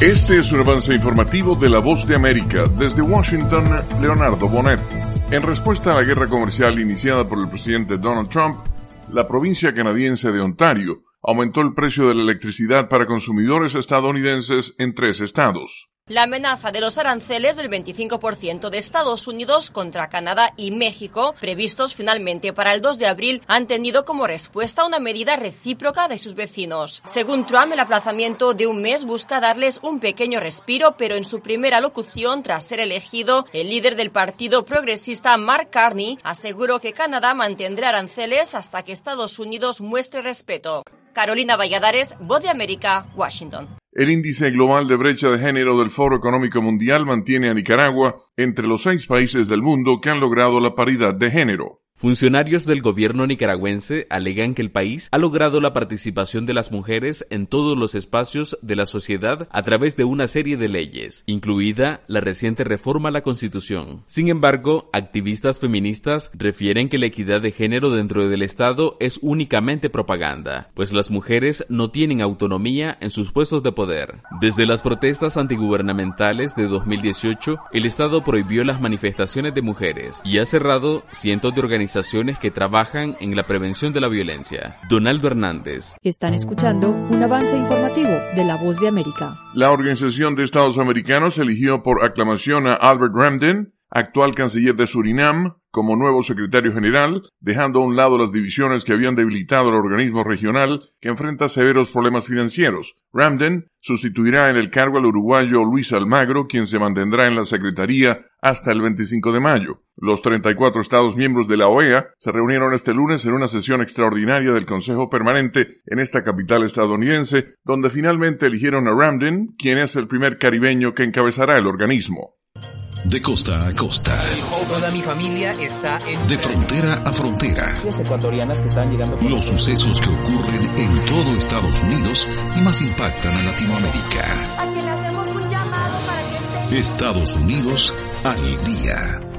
Este es un avance informativo de La Voz de América. Desde Washington, Leonardo Bonet. En respuesta a la guerra comercial iniciada por el presidente Donald Trump, la provincia canadiense de Ontario aumentó el precio de la electricidad para consumidores estadounidenses en 3 estados. La amenaza de los aranceles del 25% de Estados Unidos contra Canadá y México, previstos finalmente para el 2 de abril, han tenido como respuesta una medida recíproca de sus vecinos. Según Trump, el aplazamiento de un mes busca darles un pequeño respiro, pero en su primera locución tras ser elegido, el líder del Partido Progresista, Mark Carney, aseguró que Canadá mantendrá aranceles hasta que Estados Unidos muestre respeto. Carolina Valladares, Voz de América, Washington. El índice global de brecha de género del Foro Económico Mundial mantiene a Nicaragua entre los 6 países del mundo que han logrado la paridad de género. Funcionarios del gobierno nicaragüense alegan que el país ha logrado la participación de las mujeres en todos los espacios de la sociedad a través de una serie de leyes, incluida la reciente reforma a la Constitución. Sin embargo, activistas feministas refieren que la equidad de género dentro del Estado es únicamente propaganda, pues las mujeres no tienen autonomía en sus puestos de poder. Desde las protestas antigubernamentales de 2018, el Estado prohibió las manifestaciones de mujeres y ha cerrado cientos de organizaciones que trabajan en la prevención de la violencia. Donaldo Hernández. Están escuchando un avance informativo de La Voz de América. La Organización de Estados Americanos eligió por aclamación a Albert Ramden, actual canciller de Surinam, como nuevo secretario general, dejando a un lado las divisiones que habían debilitado al organismo regional que enfrenta severos problemas financieros. Ramden sustituirá en el cargo al uruguayo Luis Almagro, quien se mantendrá en la secretaría hasta el 25 de mayo. Los 34 estados miembros de la OEA se reunieron este lunes en una sesión extraordinaria del Consejo Permanente en esta capital estadounidense, donde finalmente eligieron a Ramden, quien es el primer caribeño que encabezará el organismo. De costa a costa. Toda mi familia está en... De frontera a frontera. Las ecuatorianas que están llegando... Los sucesos que ocurren en todo Estados Unidos y más impactan a Latinoamérica. A quien le hacemos un llamado para que esté... Estados Unidos al día.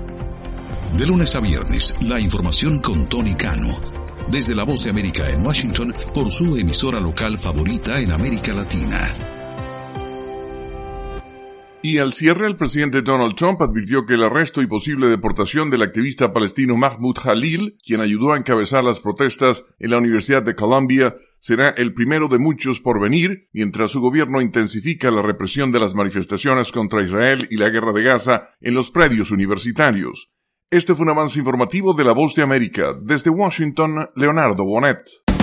De lunes a viernes, la información con Tony Cano. Desde La Voz de América en Washington, por su emisora local favorita en América Latina. Y al cierre, el presidente Donald Trump advirtió que el arresto y posible deportación del activista palestino Mahmoud Khalil, quien ayudó a encabezar las protestas en la Universidad de Columbia, será el primero de muchos por venir, mientras su gobierno intensifica la represión de las manifestaciones contra Israel y la guerra de Gaza en los predios universitarios. Este fue un avance informativo de La Voz de América. Desde Washington, Leonardo Bonet.